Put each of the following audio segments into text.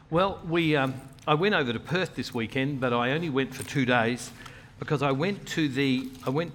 Well, I went over to Perth this weekend, but I only went for 2 days because I went to the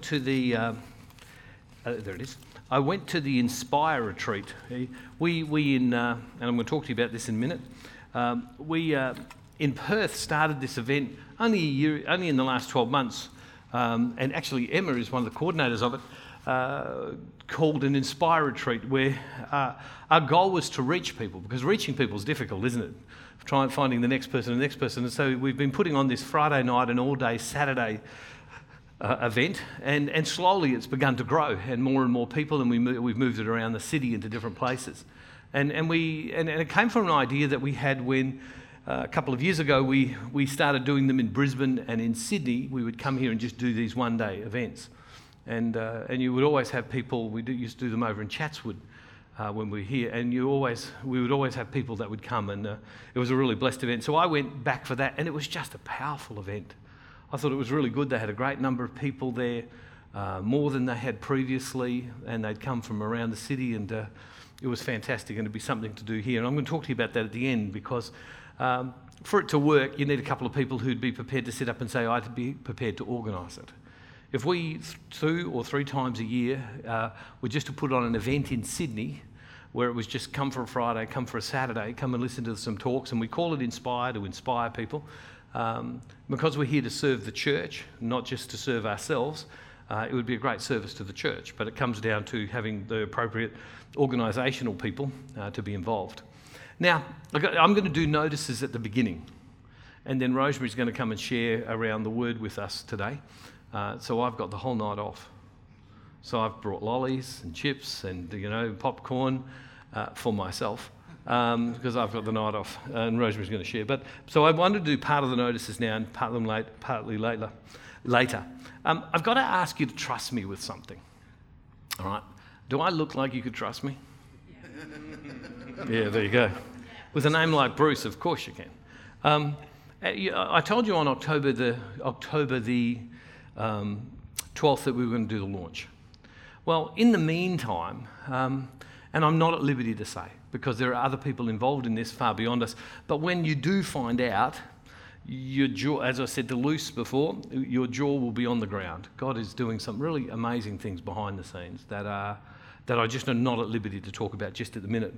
I went to the Inspire retreat. And I'm going to talk to you about this in a minute. We in Perth started this event only in the last 12 months, and actually Emma is one of the coordinators of it. Called an Inspire retreat, where our goal was to reach people, because reaching people is difficult, isn't it? Finding the next person. And so we've been putting on this Friday night and all-day Saturday event, and slowly it's begun to grow, and more people, and we've moved it around the city into different places. And it came from an idea that we had when a couple of years ago we started doing them in Brisbane and in Sydney. We would come here and just do these one-day events. And you would always have people. Used to do them over in Chatswood when we were here, and we would always have people that would come, and it was a really blessed event. So I went back for that, and it was just a powerful event. I thought it was really good. They had a great number of people there, more than they had previously, and they'd come from around the city, and it was fantastic, and it'd be something to do here. And I'm going to talk to you about that at the end, because for it to work, you need a couple of people who'd be prepared to sit up and say, I'd be prepared to organise it. If we 2 or 3 times a year were just to put on an event in Sydney, where it was just come for a Friday, come for a Saturday, come and listen to some talks, and we call it Inspire, to inspire people, because we're here to serve the church, not just to serve ourselves, it would be a great service to the church, but it comes down to having the appropriate organisational people to be involved. Now, I'm going to do notices at the beginning, and then Rosemary's going to come and share around the word with us today. So I've got the whole night off. So I've brought lollies and chips and popcorn for myself because I've got the night off, and Rosemary's going to share. But so I wanted to do part of the notices now and part of them partly later. I've got to ask you to trust me with something. All right? Do I look like you could trust me? Yeah, there you go. With a name like Bruce, of course you can. I told you on October the 12th that we were going to do the launch. Well, in the meantime, and I'm not at liberty to say, because there are other people involved in this far beyond us, but when you do find out, your jaw, as I said to Luce before, your jaw will be on the ground. God is doing some really amazing things behind the scenes that I just am not at liberty to talk about just at the minute.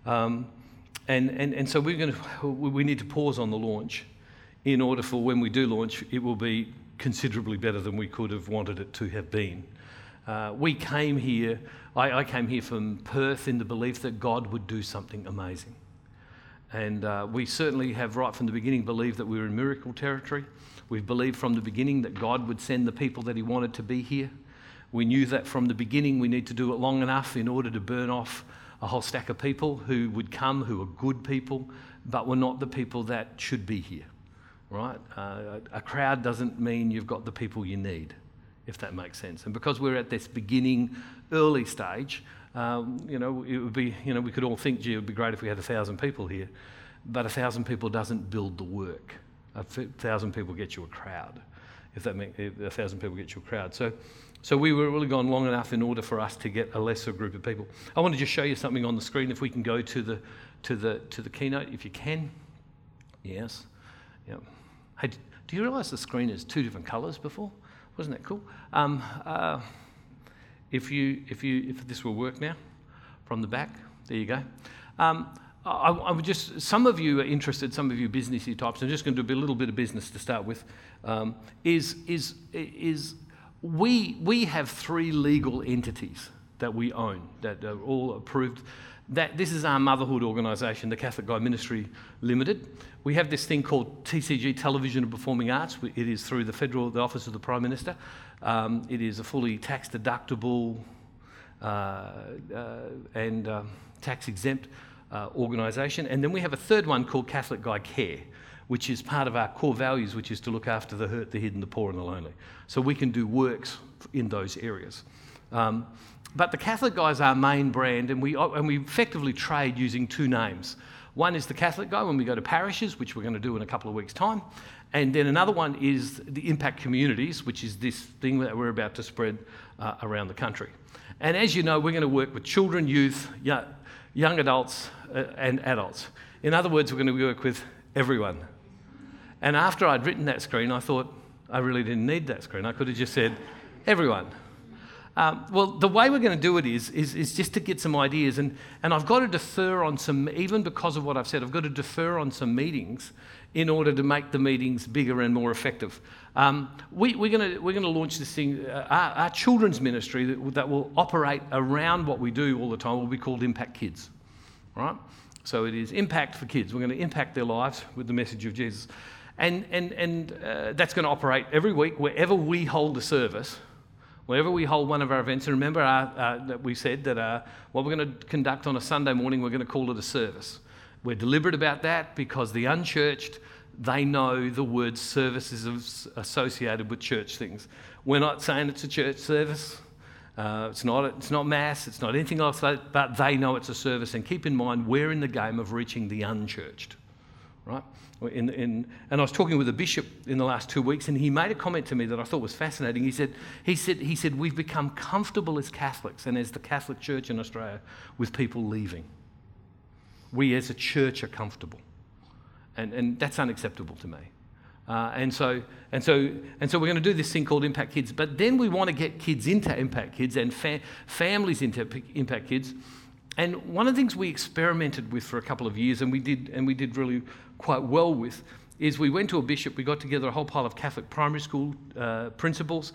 And so we need to pause on the launch in order for when we do launch, it will be considerably better than we could have wanted it to have been. We came here, I came here from Perth in the belief that God would do something amazing. And we certainly have right from the beginning believed that we were in miracle territory. We've believed from the beginning that God would send the people that he wanted to be here. We knew that from the beginning we need to do it long enough in order to burn off a whole stack of people who would come, who are good people, but were not the people that should be here. Right? A crowd doesn't mean you've got the people you need, if that makes sense. And because we're at this beginning, early stage, it would be, we could all think, gee, it would be great if we had 1,000 people here, but 1,000 people doesn't build the work. 1,000 people get you a crowd, if 1,000 people get you a crowd. So we were really gone long enough in order for us to get a lesser group of people. I want to just show you something on the screen. If we can go to the keynote, if you can. Yes. Yep. Hey, do you realise the screen is 2 different colours before? Wasn't that cool? If this will work now, from the back, there you go. I would just, some of you are interested, some of you businessy types. I'm just going to do a little bit of business to start with. We have 3 legal entities that we own that are all approved. This is our motherhood organisation, the Catholic Guide Ministry Limited. We have this thing called TCG, Television and Performing Arts. It is through the Office of the Prime Minister. It is a fully tax deductible and tax exempt organisation. And then we have a third one called Catholic Guide Care, which is part of our core values, which is to look after the hurt, the hidden, the poor and the lonely. So we can do works in those areas. But the Catholic Guide is our main brand, and we effectively trade using 2 names. One is the Catholic Guide when we go to parishes, which we're going to do in a couple of weeks' time. And then another one is the Impact Communities, which is this thing that we're about to spread around the country. And as you know, we're going to work with children, youth, young adults and adults. In other words, we're going to work with everyone. And after I'd written that screen, I thought I really didn't need that screen. I could have just said, everyone. Well, the way we're going to do it is just to get some ideas. And I've got to defer on some, even because of what I've said, I've got to defer on some meetings in order to make the meetings bigger and more effective. We're going to launch this thing, our children's ministry that will operate around what we do all the time will be called Impact Kids, right? So it is impact for kids. We're going to impact their lives with the message of Jesus. And that's going to operate every week wherever we hold a service, wherever we hold one of our events. And remember that we said that what we're going to conduct on a Sunday morning, we're going to call it a service. We're deliberate about that because the unchurched, they know the word service is associated with church things. We're not saying it's a church service. It's not mass, it's not anything else, but they know it's a service. And keep in mind, we're in the game of reaching the unchurched, right? And I was talking with a bishop in the last 2 weeks, and he made a comment to me that I thought was fascinating. He said we've become comfortable as Catholics and as the Catholic Church in Australia with people leaving. We as a church are comfortable, and that's unacceptable to me. And so we're going to do this thing called Impact Kids. But then we want to get kids into Impact Kids and families into Impact Kids. And one of the things we experimented with for a couple of years, and we did really quite well with, is we went to a bishop. We got together a whole pile of Catholic primary school principals,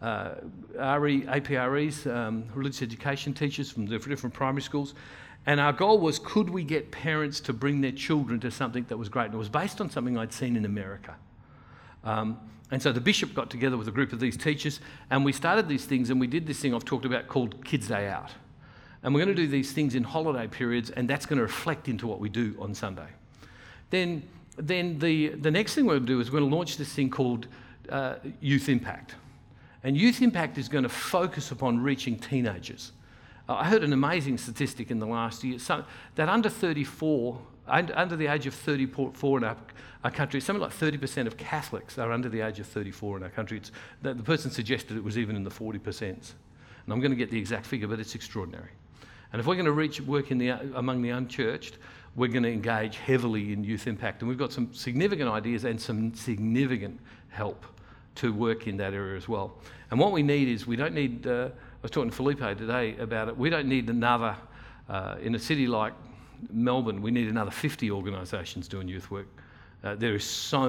APREs, religious education teachers from the different primary schools. And our goal was, could we get parents to bring their children to something that was great? And it was based on something I'd seen in America. And so the bishop got together with a group of these teachers, and we started these things, and we did this thing I've talked about called Kids Day Out. And we're going to do these things in holiday periods, and that's going to reflect into what we do on Sunday. Then the next thing we're going to do is we're going to launch this thing called Youth Impact. And Youth Impact is going to focus upon reaching teenagers. I heard an amazing statistic in the last year, that under the age of 34 in our country, something like 30% of Catholics are under the age of 34 in our country. The person suggested it was even in the 40%. And I'm going to get the exact figure, but it's extraordinary. And if we're going to work among the unchurched, we're going to engage heavily in Youth Impact. And we've got some significant ideas and some significant help to work in that area as well. And what we need is, we don't need, I was talking to Felipe today about it, we don't need another, in a city like Melbourne, we need another 50 organisations doing youth work. There's so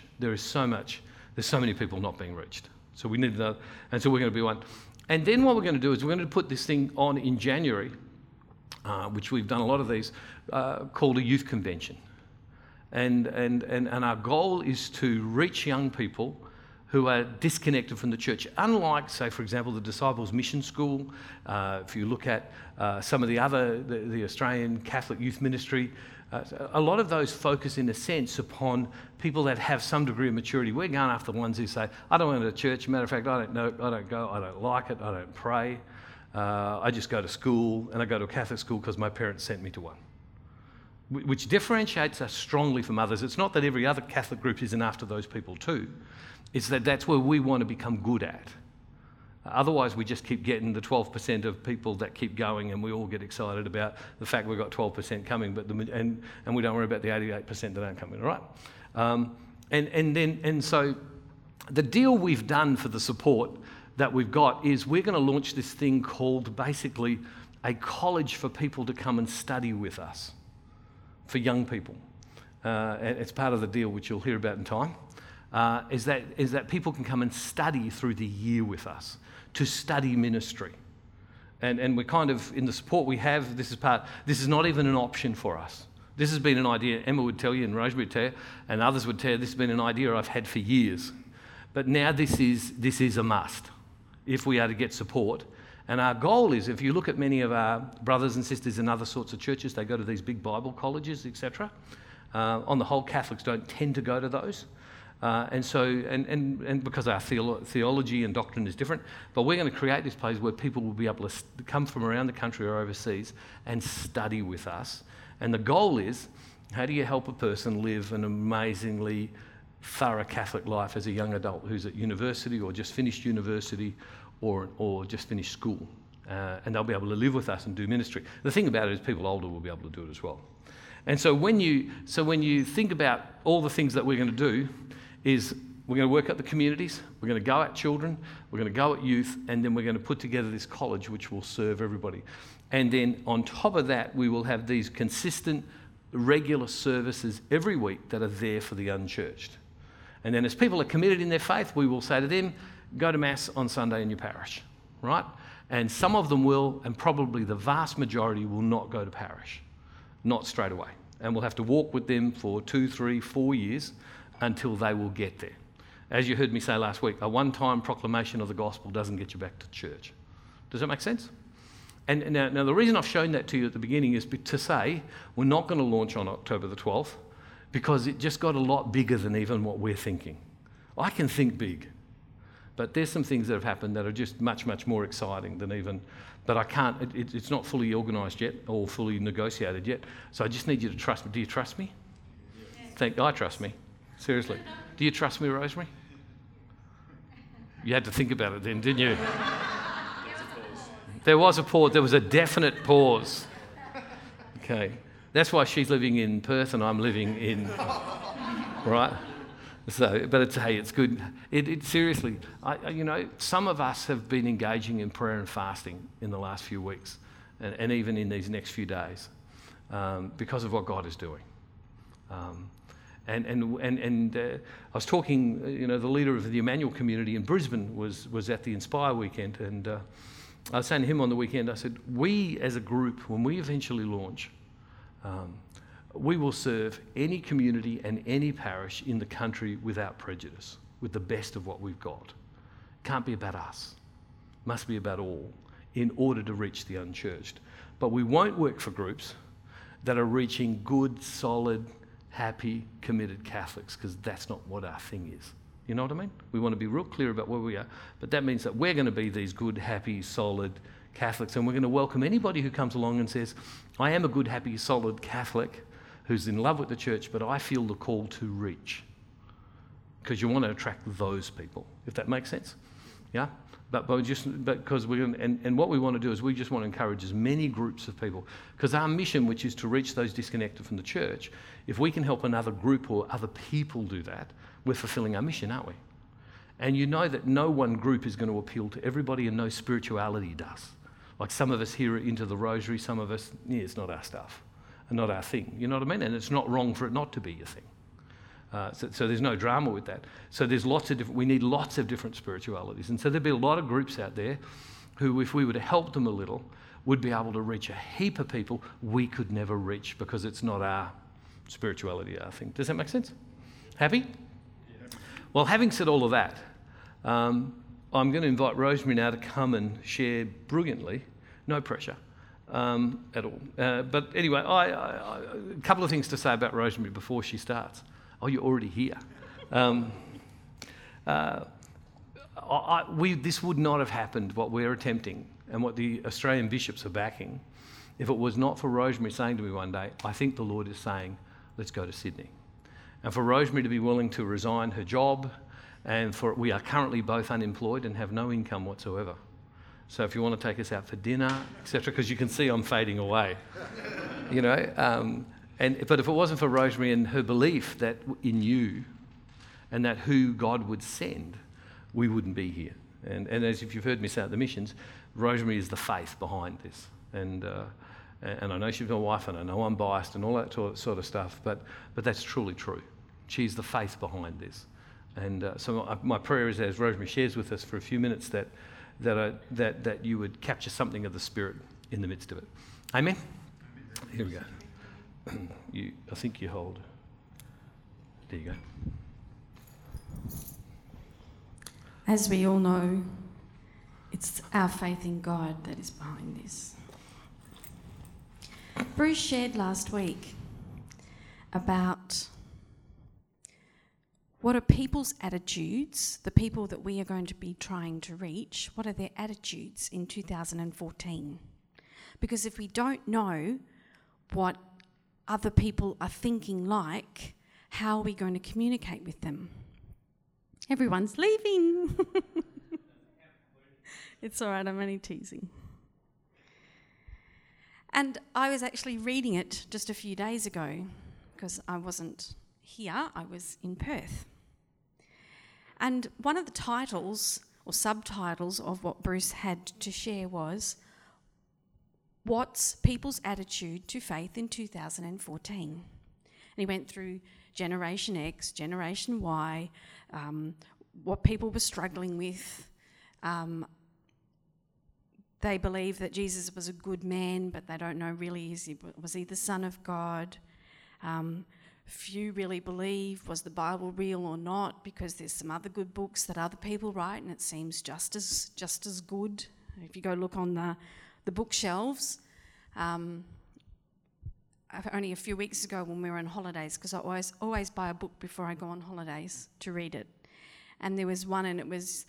many people not being reached. So we need another, and so we're going to be one. And then what we're going to do is we're going to put this thing on in January, which we've done a lot of these, called a youth convention. And our goal is to reach young people who are disconnected from the church. Unlike, say, for example, the Disciples Mission School, if you look at some of the Australian Catholic Youth Ministry, a lot of those focus, in a sense, upon people that have some degree of maturity. We're going after the ones who say, I don't go to church. Matter of fact, I don't go, I don't like it, I don't pray. I just go to school, and I go to a Catholic school because my parents sent me to one. Which differentiates us strongly from others. It's not that every other Catholic group isn't after those people too. It's that that's where we want to become good at. Otherwise, we just keep getting the 12% of people that keep going, and we all get excited about the fact we've got 12% coming, and we don't worry about the 88% that aren't coming, all right? And so the deal we've done for the support that we've got is we're going to launch this thing called basically a college for people to come and study with us, for young people. And it's part of the deal, which you'll hear about in time. Is that people can come and study through the year with us, to study ministry. And we're kind of, in the support we have, this is not even an option for us. This has been an idea, Emma would tell you, and Rosemary would tell you, and others would tell you, this has been an idea I've had for years. But now this is a must, if we are to get support. And our goal is, if you look at many of our brothers and sisters in other sorts of churches, they go to these big Bible colleges, etc. On the whole, Catholics don't tend to go to those. And because our theology and doctrine is different, but we're going to create this place where people will be able to come from around the country or overseas and study with us. And the goal is, how do you help a person live an amazingly thorough Catholic life as a young adult who's at university or just finished university or just finished school? And they'll be able to live with us and do ministry. The thing about it is people older will be able to do it as well. And so when you think about all the things that we're going to do, is we're going to work at the communities, we're going to go at children, we're going to go at youth, and then we're going to put together this college which will serve everybody. And then on top of that, we will have these consistent, regular services every week that are there for the unchurched. And then as people are committed in their faith, we will say to them, go to Mass on Sunday in your parish, right? And some of them will, and probably the vast majority will not go to parish, not straight away. And we'll have to walk with them for 2, 3, 4 years until they will get there. As you heard me say last week, a one-time proclamation of the gospel doesn't get you back to church. Does that make sense? And now the reason I've shown that to you at the beginning is to say we're not going to launch on October the 12th because it just got a lot bigger than even what we're thinking. I can think big, but there's some things that have happened that are just much, much more exciting than even, but I can't, it's not fully organised yet or fully negotiated yet, so I just need you to trust me. Do you trust me? Yes. I trust me. Seriously. Do you trust me, Rosemary? You had to think about it then, didn't you? There was a pause. There was a definite pause. Okay. That's why she's living in Perth and I'm living in... Right? So, but it's good. Seriously, some of us have been engaging in prayer and fasting in the last few weeks and even in these next few days because of what God is doing. I was talking, the leader of the Emmanuel community in Brisbane was at the Inspire weekend, and I was saying to him on the weekend, I said, we as a group, when we eventually launch, we will serve any community and any parish in the country without prejudice, with the best of what we've got. Can't be about us. Must be about all, in order to reach the unchurched. But we won't work for groups that are reaching good, solid, happy, committed Catholics, because that's not what our thing is. You know what I mean? We want to be real clear about where we are, but that means that we're going to be these good, happy, solid Catholics, and we're going to welcome anybody who comes along and says, I am a good, happy, solid Catholic who's in love with the church, but I feel the call to reach. Because you want to attract those people, if that makes sense. Yeah? But because we're going to, and what we want to do is we just want to encourage as many groups of people, because our mission, which is to reach those disconnected from the church, if we can help another group or other people do that, we're fulfilling our mission, aren't we? And you know that no one group is going to appeal to everybody, and no spirituality does. Like some of us hear it into the rosary, some of us, it's not our stuff and not our thing. You know what I mean? And it's not wrong for it not to be your thing. So there's no drama with that. So there's we need lots of different spiritualities. And so there'd be a lot of groups out there who, if we were to help them a little, would be able to reach a heap of people we could never reach because it's not our spirituality, our thing. Does that make sense? Happy? Yeah. Well, having said all of that, I'm going to invite Rosemary now to come and share brilliantly, no pressure at all. But anyway, a couple of things to say about Rosemary before she starts. Oh, you're already here. This would not have happened, what we're attempting and what the Australian bishops are backing, if it was not for Rosemary saying to me one day, I think the Lord is saying, let's go to Sydney. And for Rosemary to be willing to resign her job, and we are currently both unemployed and have no income whatsoever. So if you want to take us out for dinner, etc., because you can see I'm fading away, But if it wasn't for Rosemary and her belief that in you and that who God would send, we wouldn't be here. And as if you've heard me say at the missions, Rosemary is the faith behind this. And I know she's my wife, and I know I'm biased and all that sort of stuff, but that's truly true. She's the faith behind this. And so my prayer is, as Rosemary shares with us for a few minutes, that you would capture something of the Spirit in the midst of it. Amen? Here we go. I think you hold. There you go. As we all know, it's our faith in God that is behind this. Bruce shared last week about what are people's attitudes, the people that we are going to be trying to reach, what are their attitudes in 2014? Because if we don't know what other people are thinking like, how are we going to communicate with them? Everyone's leaving. It's all right, I'm only teasing. And I was actually reading it just a few days ago because I wasn't here, I was in Perth. And one of the titles or subtitles of what Bruce had to share was, "What's people's attitude to faith in 2014? And he went through Generation X, Generation Y, what people were struggling with. They believe that Jesus was a good man, but they don't know really, was he the Son of God? Few really believe, was the Bible real or not? Because there's some other good books that other people write, and it seems just as good. If you go look on the bookshelves, only a few weeks ago when we were on holidays, because I always buy a book before I go on holidays to read it, and there was one, and it was,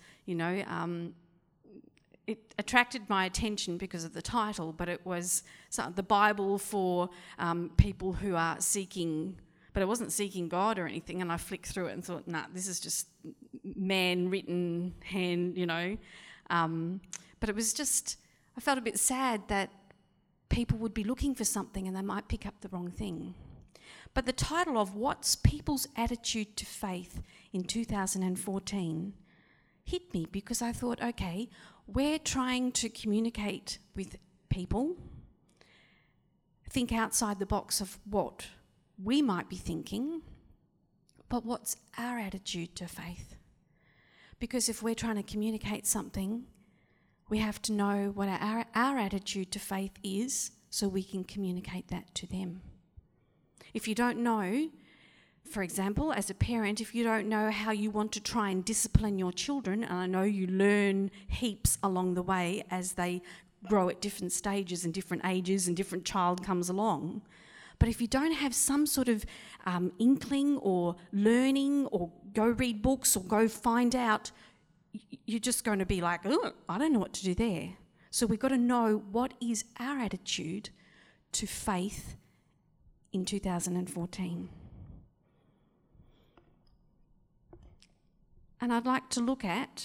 it attracted my attention because of the title, but it was the Bible for people who are seeking, but it wasn't seeking God or anything, and I flicked through it and thought, nah, this is just man-written hand, but it was just, I felt a bit sad that people would be looking for something and they might pick up the wrong thing. But the title of What's People's Attitude to Faith in 2014 hit me because I thought, okay, we're trying to communicate with people, think outside the box of what we might be thinking, but what's our attitude to faith? Because if we're trying to communicate something, we have to know what our attitude to faith is so we can communicate that to them. If you don't know, for example, as a parent, if you don't know how you want to try and discipline your children, and I know you learn heaps along the way as they grow at different stages and different ages and different child comes along, but if you don't have some sort of inkling or learning or go read books or go find out, you're just going to be like, oh, I don't know what to do there. So we've got to know what is our attitude to faith in 2014. And I'd like to look at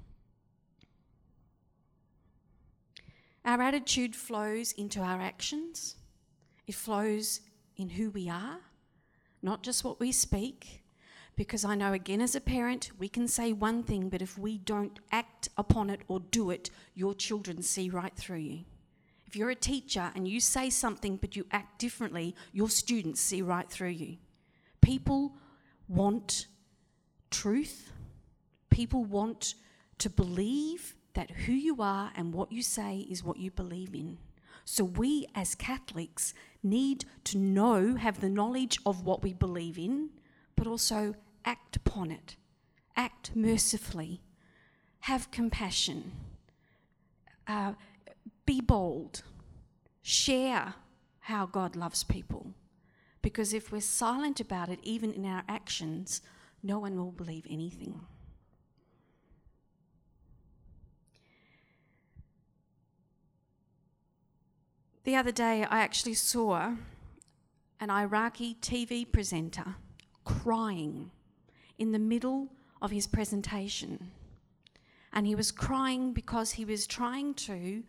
our attitude flows into our actions. It flows in who we are, not just what we speak. Because I know, again, as a parent, we can say one thing, but if we don't act upon it or do it, your children see right through you. If you're a teacher and you say something but you act differently, your students see right through you. People want truth. People want to believe that who you are and what you say is what you believe in. So we as Catholics need to know, have the knowledge of what we believe in, but also act upon it. Act mercifully. Have compassion. Be bold. Share how God loves people. Because if we're silent about it, even in our actions, no one will believe anything. The other day, I actually saw an Iraqi TV presenter crying in the middle of his presentation. And he was crying because he was trying to,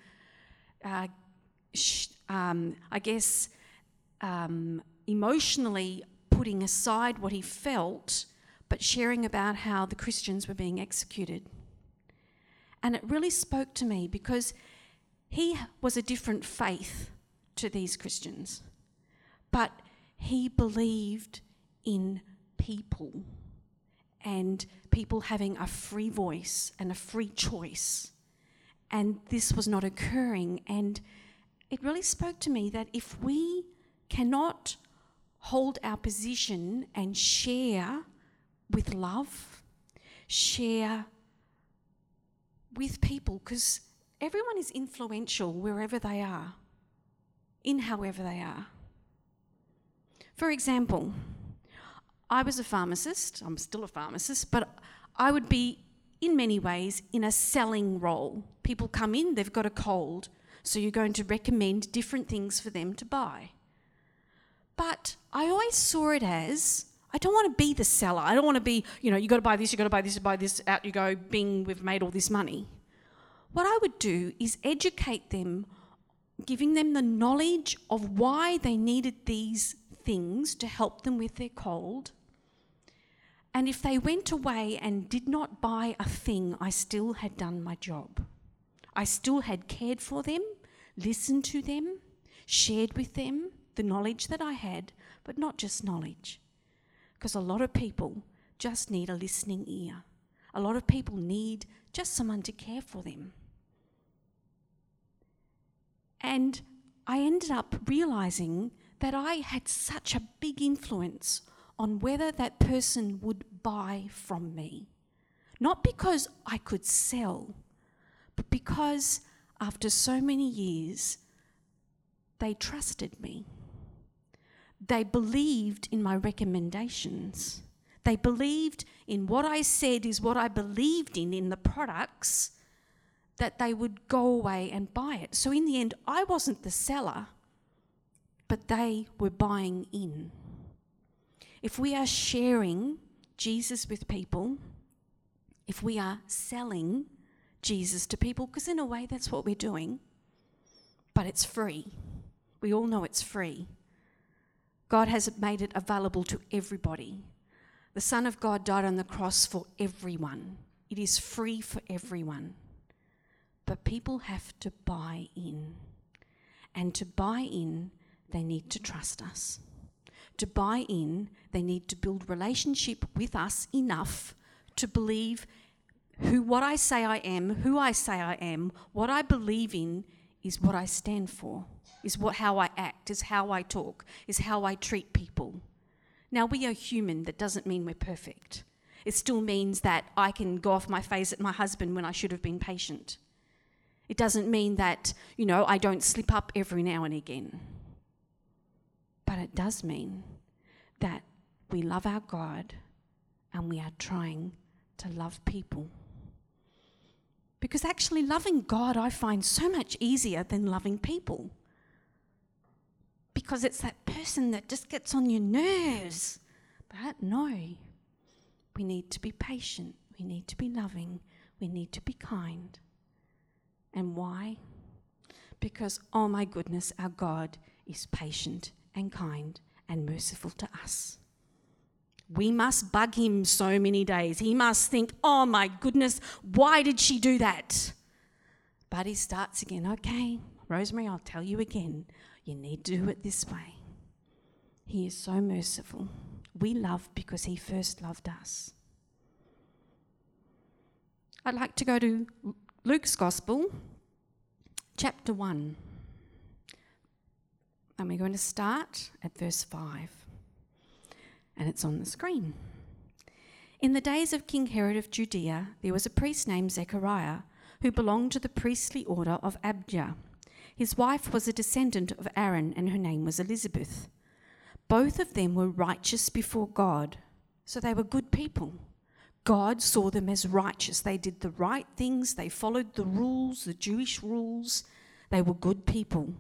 emotionally putting aside what he felt, but sharing about how the Christians were being executed. And it really spoke to me because he was a different faith to these Christians, but he believed in people and people having a free voice and a free choice. And this was not occurring. And it really spoke to me that if we cannot hold our position and share with love, share with people, because everyone is influential wherever they are, in however they are. For example, I was a pharmacist, I'm still a pharmacist, but I would be, in many ways, in a selling role. People come in, they've got a cold, so you're going to recommend different things for them to buy. But I always saw it as, I don't want to be the seller. I don't want to be, you got to buy this, you got to buy this, you buy this, out you go, bing, we've made all this money. What I would do is educate them giving them the knowledge of why they needed these things to help them with their cold. And if they went away and did not buy a thing, I still had done my job. I still had cared for them, listened to them, shared with them the knowledge that I had, but not just knowledge. Because a lot of people just need a listening ear. A lot of people need just someone to care for them. And I ended up realising that I had such a big influence on whether that person would buy from me. Not because I could sell, but because after so many years, they trusted me. They believed in my recommendations. They believed in what I said is what I believed in the products, that they would go away and buy it. So in the end, I wasn't the seller, but they were buying in. If we are sharing Jesus with people, if we are selling Jesus to people, because in a way that's what we're doing, but it's free. We all know it's free. God has made it available to everybody. The Son of God died on the cross for everyone. It is free for everyone. But people have to buy in. And to buy in, they need to trust us. To buy in, they need to build relationship with us enough to believe what I say I am, who I say I am, what I believe in is what I stand for, is how I act, is how I talk, is how I treat people. Now, we are human. That doesn't mean we're perfect. It still means that I can go off my face at my husband when I should have been patient. It doesn't mean that, I don't slip up every now and again. But it does mean that we love our God and we are trying to love people. Because actually loving God I find so much easier than loving people. Because it's that person that just gets on your nerves. But no, we need to be patient. We need to be loving. We need to be kind. And why? Because, oh my goodness, our God is patient and kind and merciful to us. We must bug him so many days. He must think, oh my goodness, why did she do that? But he starts again, okay, Rosemary, I'll tell you again, you need to do it this way. He is so merciful. We love because he first loved us. I'd like to go to Luke's Gospel, chapter 1. And we're going to start at verse 5. And it's on the screen. In the days of King Herod of Judea, there was a priest named Zechariah who belonged to the priestly order of Abijah. His wife was a descendant of Aaron, and her name was Elizabeth. Both of them were righteous before God, so they were good people. God saw them as righteous. They did the right things. They followed the rules, the Jewish rules. They were good people,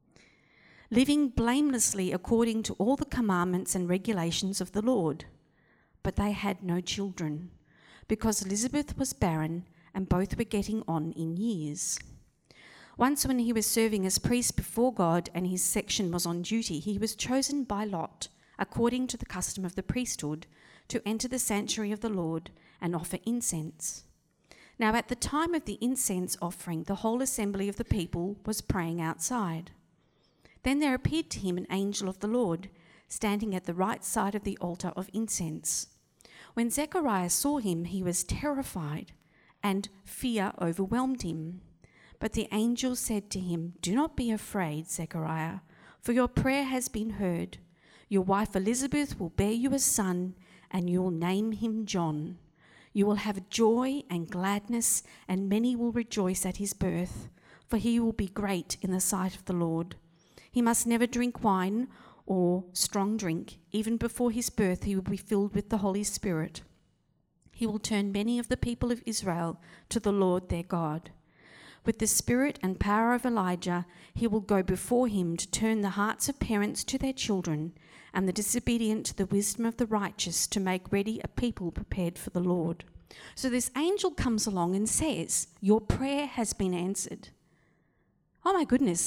living blamelessly according to all the commandments and regulations of the Lord. But they had no children, because Elizabeth was barren and both were getting on in years. Once when he was serving as priest before God and his section was on duty, he was chosen by lot, according to the custom of the priesthood, to enter the sanctuary of the Lord and offer incense. Now at the time of the incense offering, the whole assembly of the people was praying outside. Then there appeared to him an angel of the Lord, standing at the right side of the altar of incense. When Zechariah saw him, he was terrified, and fear overwhelmed him. But the angel said to him, "Do not be afraid, Zechariah, for your prayer has been heard. Your wife Elizabeth will bear you a son, and you will name him John. You will have joy and gladness, and many will rejoice at his birth, for he will be great in the sight of the Lord. He must never drink wine or strong drink. Even before his birth, he will be filled with the Holy Spirit. He will turn many of the people of Israel to the Lord their God. With the spirit and power of Elijah, he will go before him to turn the hearts of parents to their children and the disobedient to the wisdom of the righteous, to make ready a people prepared for the Lord." So this angel comes along and says, your prayer has been answered. Oh my goodness,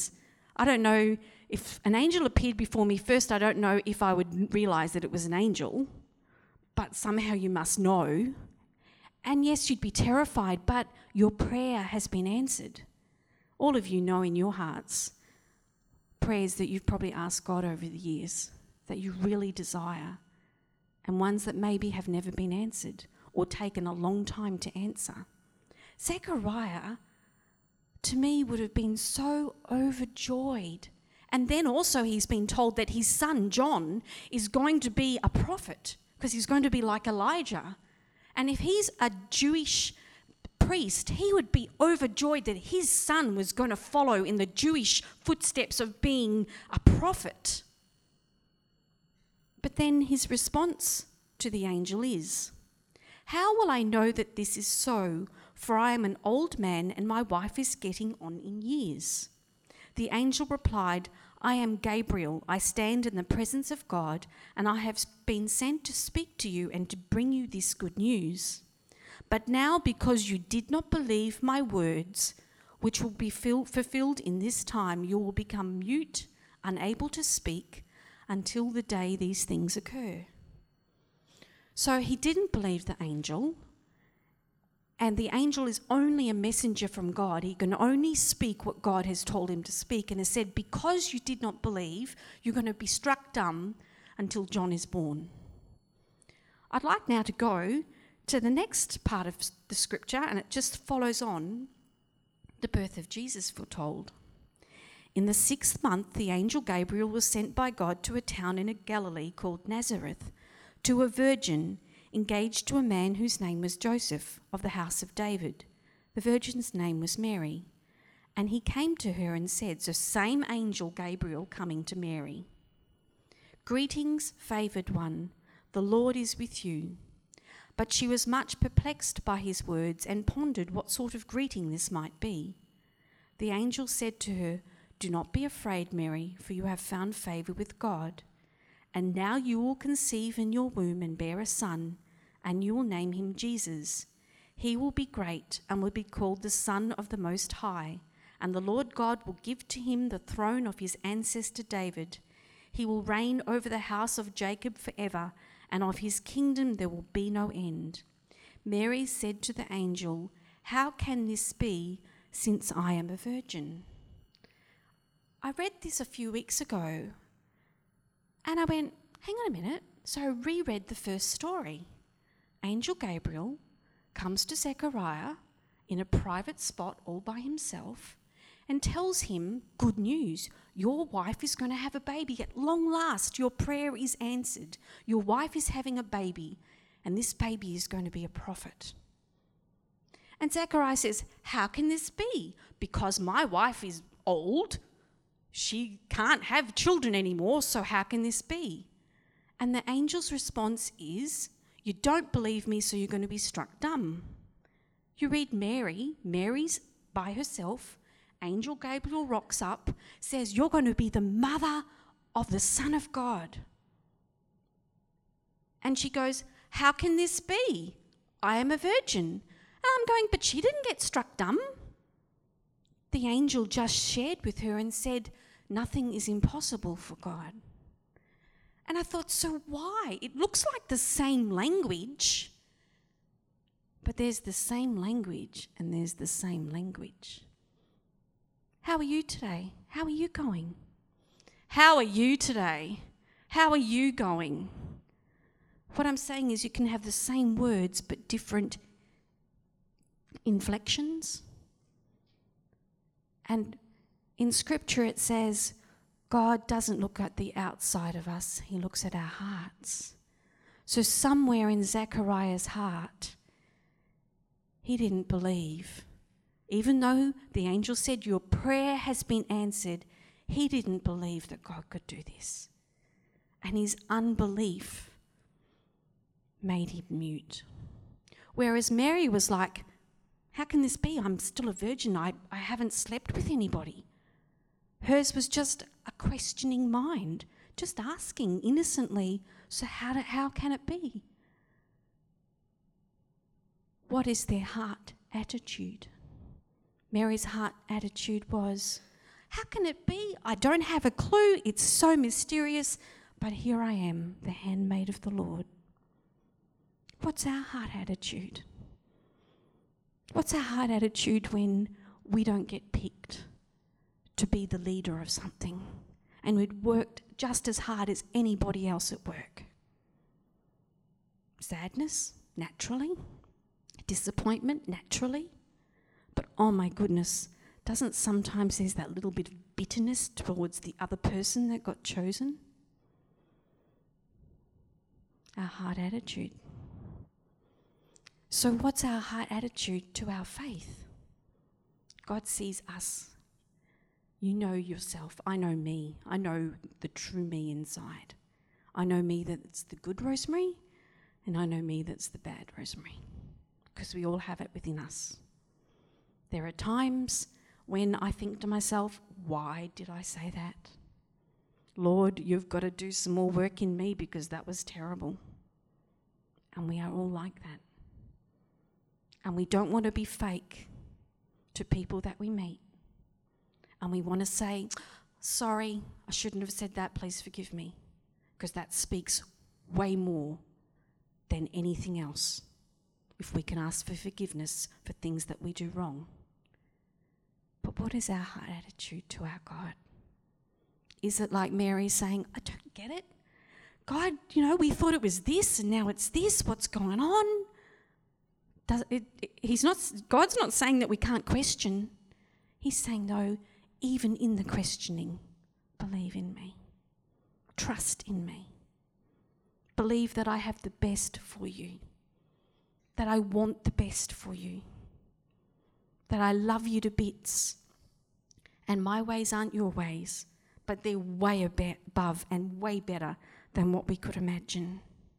I don't know if an angel appeared before me. First, I don't know if I would realise that it was an angel, but somehow you must know. And yes, you'd be terrified, but your prayer has been answered. All of you know in your hearts prayers that you've probably asked God over the years that you really desire, and ones that maybe have never been answered or taken a long time to answer. Zechariah, to me, would have been so overjoyed. And then also he's been told that his son John is going to be a prophet because he's going to be like Elijah. And if he's a Jewish priest, he would be overjoyed that his son was going to follow in the Jewish footsteps of being a prophet. But then his response to the angel is, "How will I know that this is so? For I am an old man and my wife is getting on in years." The angel replied, "I am Gabriel. I stand in the presence of God, and I have been sent to speak to you and to bring you this good news. But now, because you did not believe my words, which will be fulfilled in this time, you will become mute, unable to speak, until the day these things occur." So he didn't believe the angel, and the angel is only a messenger from God. He can only speak what God has told him to speak, and has said, because you did not believe, you're going to be struck dumb until John is born. I'd like now to go to the next part of the scripture, and it just follows on the birth of Jesus foretold. In the 6th month, the angel Gabriel was sent by God to a town in Galilee called Nazareth, to a virgin engaged to a man whose name was Joseph, of the house of David. The virgin's name was Mary. And he came to her and said, so same angel Gabriel coming to Mary, "Greetings, favoured one, the Lord is with you." But she was much perplexed by his words and pondered what sort of greeting this might be. The angel said to her, "Do not be afraid, Mary, for you have found favour with God. And now you will conceive in your womb and bear a son, and you will name him Jesus. He will be great and will be called the Son of the Most High, and the Lord God will give to him the throne of his ancestor David. He will reign over the house of Jacob forever, and of his kingdom there will be no end." Mary said to the angel, "How can this be, since I am a virgin?" I read this a few weeks ago, and I went, hang on a minute. So I reread the first story. Angel Gabriel comes to Zechariah in a private spot all by himself and tells him good news. Your wife is going to have a baby. At long last, your prayer is answered. Your wife is having a baby, and this baby is going to be a prophet. And Zechariah says, how can this be? Because my wife is old. She can't have children anymore, so how can this be? And the angel's response is, you don't believe me, so you're going to be struck dumb. You read Mary's by herself. Angel Gabriel rocks up, says, you're going to be the mother of the Son of God. And she goes, how can this be? I am a virgin. And I'm going, but she didn't get struck dumb. The angel just shared with her and said, nothing is impossible for God. And I thought, so why? It looks like the same language, but there's the same language and there's the same language. How are you today? How are you going? How are you today? How are you going? What I'm saying is you can have the same words but different inflections. And in Scripture it says, God doesn't look at the outside of us, he looks at our hearts. So somewhere in Zechariah's heart, he didn't believe. Even though the angel said, your prayer has been answered, he didn't believe that God could do this. And his unbelief made him mute. Whereas Mary was like, how can this be? I'm still a virgin. I haven't slept with anybody. Hers was just a questioning mind, just asking innocently, so how can it be? What is their heart attitude? Mary's heart attitude was, How can it be? I don't have a clue. It's so mysterious. But here I am, the handmaid of the Lord. What's our heart attitude? What's our heart attitude when we don't get picked to be the leader of something and we'd worked just as hard as anybody else at work? Sadness, naturally. Disappointment, naturally. But oh my goodness, doesn't sometimes there's that little bit of bitterness towards the other person that got chosen? Our heart attitude. So what's our heart attitude to our faith? God sees us. You know yourself. I know me. I know the true me inside. I know me that's the good Rosemary, and I know me that's the bad Rosemary, because we all have it within us. There are times when I think to myself, why did I say that? Lord, you've got to do some more work in me because that was terrible. And we are all like that. And we don't want to be fake to people that we meet. And we want to say, sorry, I shouldn't have said that, please forgive me. Because that speaks way more than anything else if we can ask for forgiveness for things that we do wrong. But what is our heart attitude to our God? Is it like Mary saying, I don't get it. God, we thought it was this and now it's this. What's going on? God's not saying that we can't question. He's saying, no, even in the questioning, believe in me. Trust in me. Believe that I have the best for you. That I want the best for you. That I love you to bits. And my ways aren't your ways, but they're way above and way better than what we could imagine.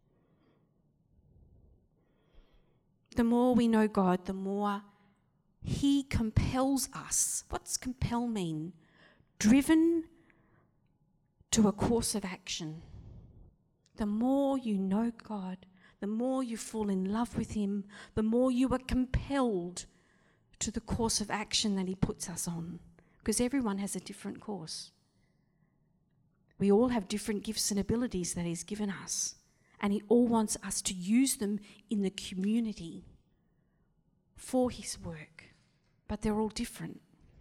The more we know God, the more He compels us. What's compel mean? Driven to a course of action. The more you know God, the more you fall in love with Him, the more you are compelled to the course of action that He puts us on. Because everyone has a different course. We all have different gifts and abilities that He's given us. And He all wants us to use them in the community for His work. But they're all different.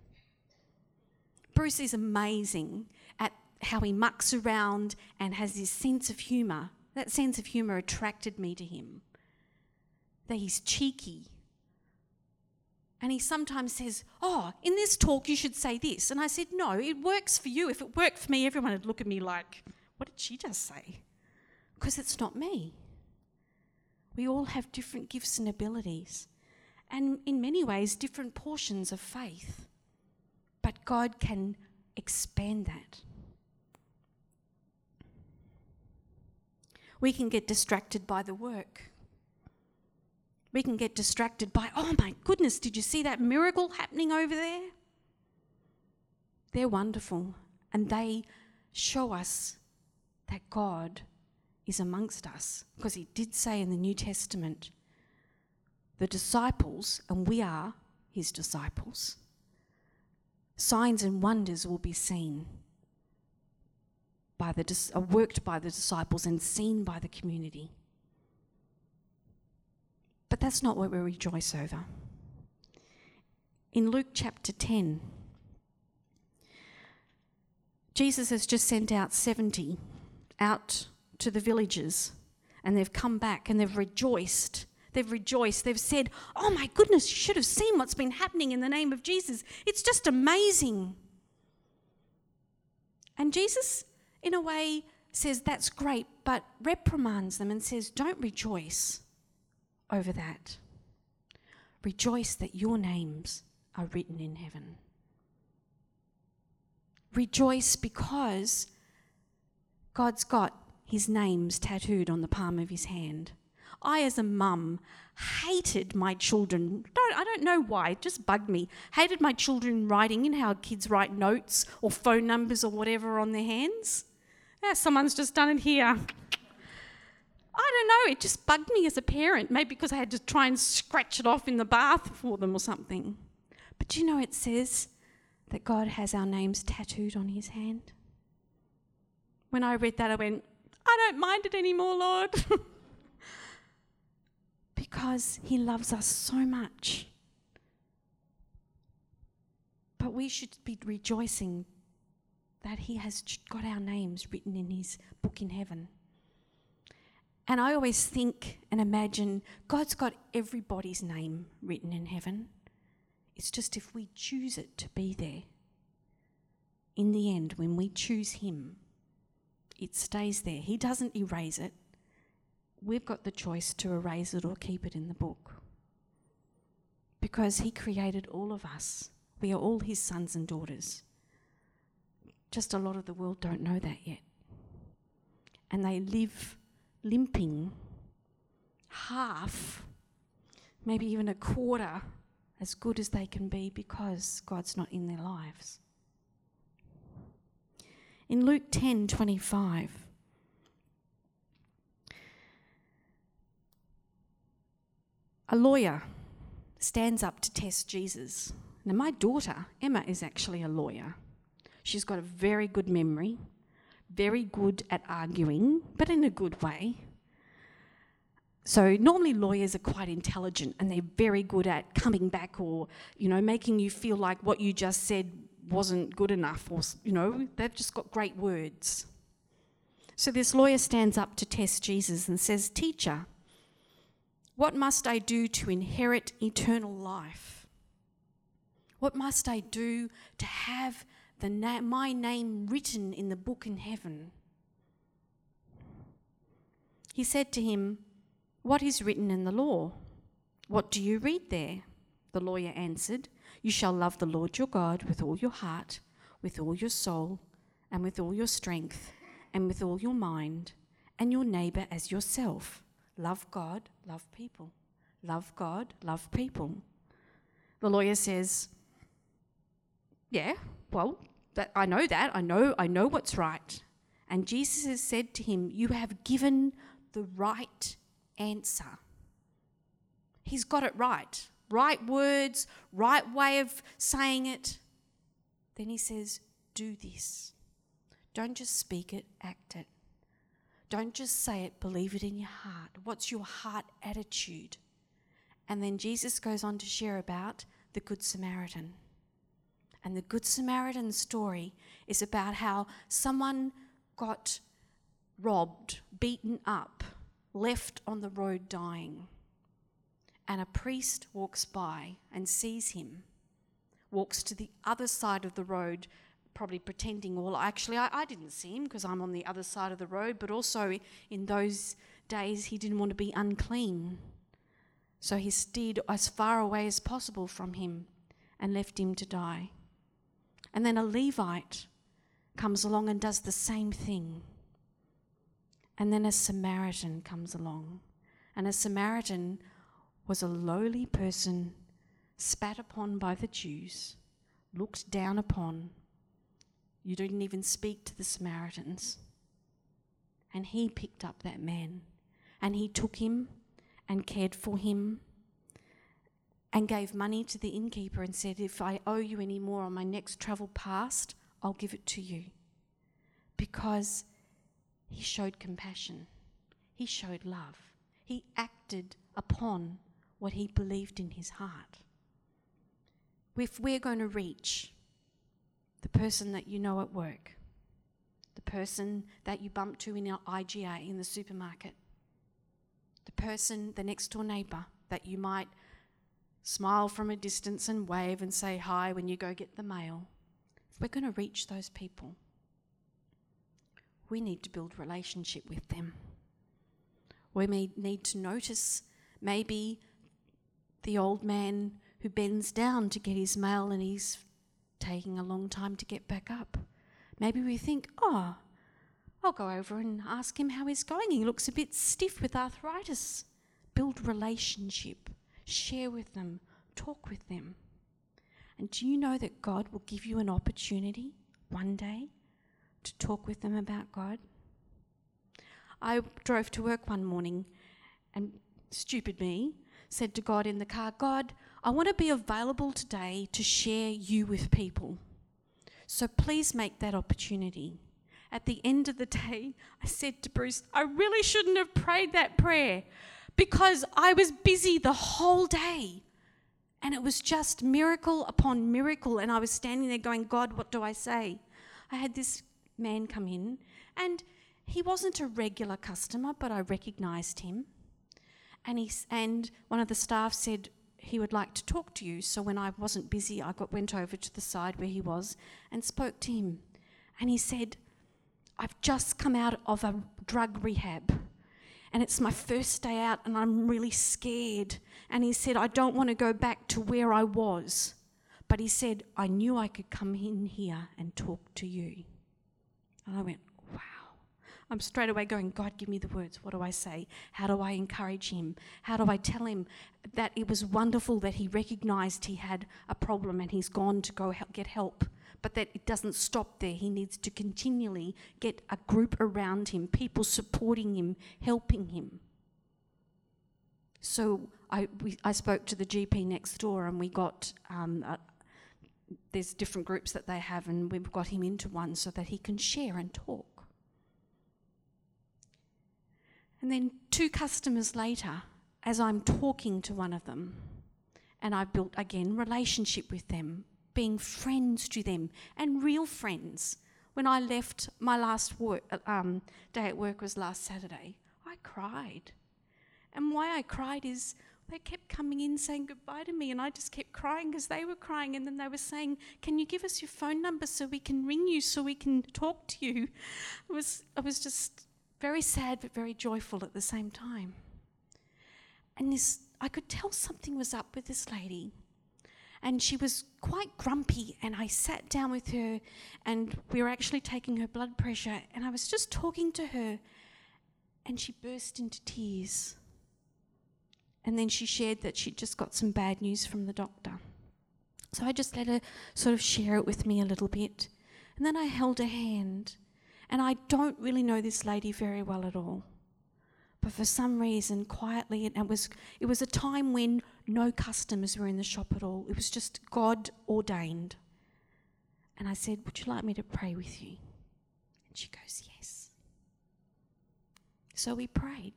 Bruce is amazing at how he mucks around and has this sense of humour. That sense of humour attracted me to him. That he's cheeky. And he sometimes says, in this talk you should say this. And I said, no, it works for you. If it worked for me, everyone would look at me like, what did she just say? Because it's not me. We all have different gifts and abilities. And in many ways, different portions of faith. But God can expand that. We can get distracted by the work. We can get distracted by, oh my goodness, did you see that miracle happening over there? They're wonderful, and they show us that God is amongst us, because He did say in the New Testament, the disciples, and we are His disciples, signs and wonders will be seen worked by the disciples and seen by the community. But that's not what we rejoice over. In Luke chapter 10, Jesus has just sent out 70 out to the villages, and they've come back and they've rejoiced. They've said, oh my goodness, you should have seen what's been happening in the name of Jesus. It's just amazing. And Jesus, in a way, says that's great, but reprimands them and says, don't rejoice over that. Rejoice that your names are written in heaven. Rejoice because God's got His names tattooed on the palm of His hand. I, as a mum, hated my children. I don't know why, it just bugged me. Hated my children writing in how kids write notes or phone numbers or whatever on their hands. Yeah, someone's just done it here. I don't know, it just bugged me as a parent, maybe because I had to try and scratch it off in the bath for them or something. But it says that God has our names tattooed on his hand? When I read that, I went, I don't mind it anymore, Lord. Because he loves us so much. But we should be rejoicing that he has got our names written in his book in heaven. And I always think and imagine God's got everybody's name written in heaven. It's just if we choose it to be there. In the end, when we choose him, it stays there. He doesn't erase it. We've got the choice to erase it or keep it in the book. Because he created all of us. We are all his sons and daughters. Just a lot of the world don't know that yet. And they live limping half, maybe even a quarter, as good as they can be because God's not in their lives. In Luke 10:25, a lawyer stands up to test Jesus. Now, my daughter, Emma, is actually a lawyer. She's got a very good memory, very good at arguing, but in a good way. So normally lawyers are quite intelligent and they're very good at coming back or, making you feel like what you just said wasn't good enough or, they've just got great words. So this lawyer stands up to test Jesus and says, "Teacher, what must I do to inherit eternal life? What must I do to have my name written in the book in heaven?" He said to him, "What is written in the law? What do you read there?" The lawyer answered, "You shall love the Lord your God with all your heart, with all your soul, and with all your strength, and with all your mind, and your neighbour as yourself. Love God, love people. Love God, love people." The lawyer says, "Yeah, well, I know that. I know what's right." And Jesus has said to him, "You have given the right answer." He's got it right. Right words, right way of saying it. Then he says, "Do this." Don't just speak it, act it. Don't just say it, believe it in your heart. What's your heart attitude? And then Jesus goes on to share about the Good Samaritan. And the Good Samaritan story is about how someone got robbed, beaten up, left on the road dying. And a priest walks by and sees him, walks to the other side of the road, probably pretending, well, actually, I didn't see him because I'm on the other side of the road, but also in those days he didn't want to be unclean. So he steered as far away as possible from him and left him to die. And then a Levite comes along and does the same thing. And then a Samaritan comes along. And a Samaritan was a lowly person, spat upon by the Jews, looked down upon. You didn't even speak to the Samaritans. And he picked up that man. And he took him and cared for him and gave money to the innkeeper and said, "If I owe you any more on my next travel past, I'll give it to you." Because he showed compassion. He showed love. He acted upon what he believed in his heart. If we're going to reach the person that you know at work, the person that you bump to in our IGA in the supermarket, the person, the next door neighbour that you might smile from a distance and wave and say hi when you go get the mail, if we're going to reach those people, we need to build relationship with them. We may need to notice maybe the old man who bends down to get his mail and he's taking a long time to get back up. Maybe we think, "Oh, I'll go over and ask him how he's going. He looks a bit stiff with arthritis." Build relationship. Share with them. Talk with them. And do you know that God will give you an opportunity one day to talk with them about God? I drove to work one morning and stupid me said to God in the car, "God, I want to be available today to share you with people. So please make that opportunity. At the end of the day, I said to Bruce, I really shouldn't have prayed that prayer because I was busy the whole day. And it was just miracle upon miracle. And I was standing there going, God, what do I say? I had this man come in, and he wasn't a regular customer, but I recognised him. And one of the staff said he would like to talk to you. So when I wasn't busy, I went over to the side where he was and spoke to him. And he said, I've just come out of a drug rehab and it's my first day out and I'm really scared. And he said, I don't want to go back to where I was. But he said, I knew I could come in here and talk to you. And I went, wow. I'm straight away going, God, give me the words. What do I say? How do I encourage him? How do I tell him that it was wonderful that he recognised he had a problem and he's gone to go get help? But that it doesn't stop there. He needs to continually get a group around him, people supporting him, helping him. So I spoke to the GP next door, and we got, there's different groups that they have, and we've got him into one so that he can share and talk. And then 2 customers later, as I'm talking to one of them, and I built, again, relationship with them, being friends to them, and real friends. When I left, my last day at work was last Saturday, I cried. And why I cried is they kept coming in saying goodbye to me, and I just kept crying because they were crying, and then they were saying, can you give us your phone number so we can ring you, so we can talk to you? I was just very sad but very joyful at the same time. And I could tell something was up with this lady. And she was quite grumpy, and I sat down with her, and we were actually taking her blood pressure, and I was just talking to her, and she burst into tears. And then she shared that she'd just got some bad news from the doctor. So I just let her sort of share it with me a little bit. And then I held her hand, and I don't really know this lady very well at all. But for some reason, quietly, and it was a time when no customers were in the shop at all. It was just God ordained. And I said, would you like me to pray with you? And she goes, yes. So we prayed.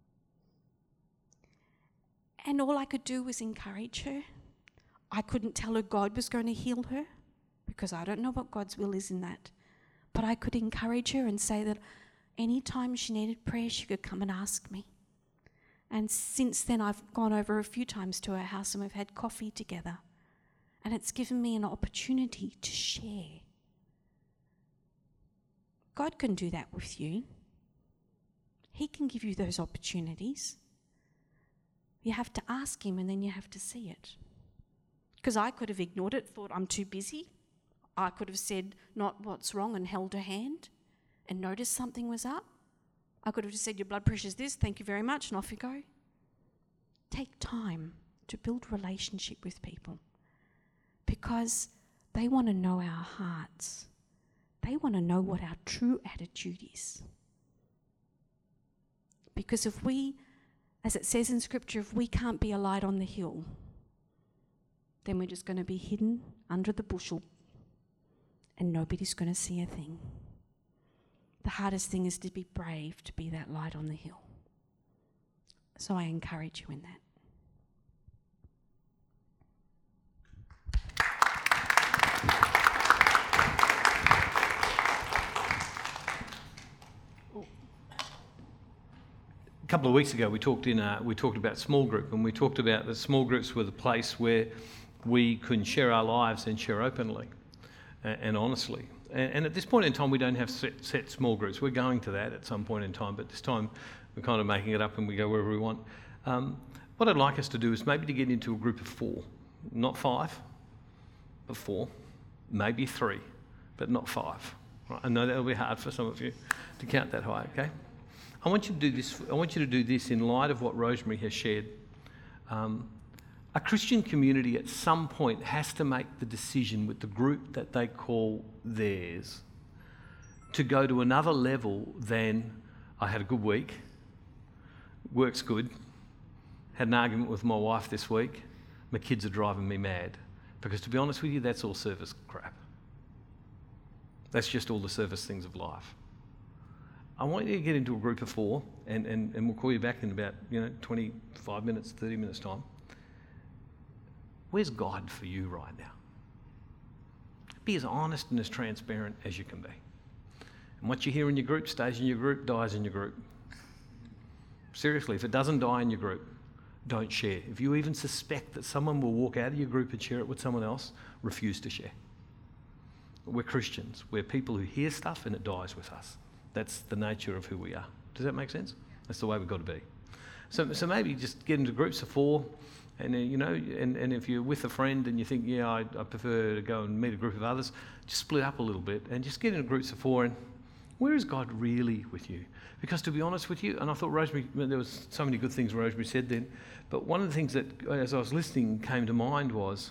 And all I could do was encourage her. I couldn't tell her God was going to heal her, because I don't know what God's will is in that. But I could encourage her and say that anytime she needed prayer, she could come and ask me. And since then, I've gone over a few times to her house and we've had coffee together. And it's given me an opportunity to share. God can do that with you. He can give you those opportunities. You have to ask him, and then you have to see it. Because I could have ignored it, thought I'm too busy. I could have said not what's wrong and held her hand and noticed something was up. I could have just said, your blood pressure's this, thank you very much, and off you go. Take time to build relationship with people, because they want to know our hearts. They want to know what our true attitude is. Because if we, as it says in Scripture, if we can't be a light on the hill, then we're just going to be hidden under the bushel and nobody's going to see a thing. The hardest thing is to be brave, to be that light on the hill. So I encourage you in that. A couple of weeks ago, we talked about small group, and we talked about the small groups were the place where we can share our lives and share openly and honestly. And at this point in time, we don't have set small groups. We're going to that at some point in time, but this time we're kind of making it up and we go wherever we want. What I'd like us to do is maybe to get into a group of 4, not 5, but 4, maybe 3, but not 5. Right? I know that'll be hard for some of you to count that high. Okay. I want you to do this. I want you to do this in light of what Rosemary has shared. A Christian community at some point has to make the decision with the group that they call theirs to go to another level than I had a good week, work's good, had an argument with my wife this week, my kids are driving me mad. Because to be honest with you, that's all service crap. That's just all the surface things of life. I want you to get into a group of 4, and we'll call you back in about 25 minutes, 30 minutes time. Where's God for you right now? Be as honest and as transparent as you can be. And what you hear in your group stays in your group, dies in your group. Seriously, if it doesn't die in your group, don't share. If you even suspect that someone will walk out of your group and share it with someone else, refuse to share. We're Christians. We're people who hear stuff and it dies with us. That's the nature of who we are. Does that make sense? That's the way we've got to be. So maybe just get into groups of 4, and and if you're with a friend and you think, I prefer to go and meet a group of others, just split up a little bit and just get into groups of 4. And where is God really with you? Because to be honest with you, and I thought Rosemary, there was so many good things Rosemary said then, but one of the things that, as I was listening, came to mind was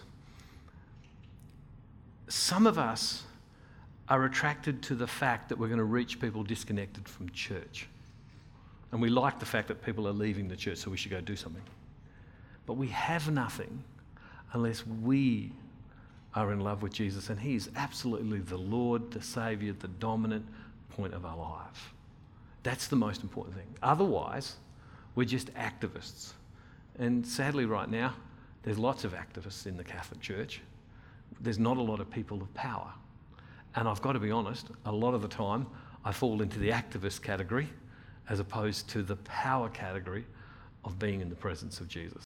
some of us are attracted to the fact that we're going to reach people disconnected from church. And we like the fact that people are leaving the church, so we should go do something. But we have nothing unless we are in love with Jesus, and he is absolutely the Lord, the Saviour, the dominant point of our life. That's the most important thing. Otherwise, we're just activists. And sadly right now, there's lots of activists in the Catholic Church. There's not a lot of people of power. And I've got to be honest, a lot of the time I fall into the activist category as opposed to the power category of being in the presence of Jesus.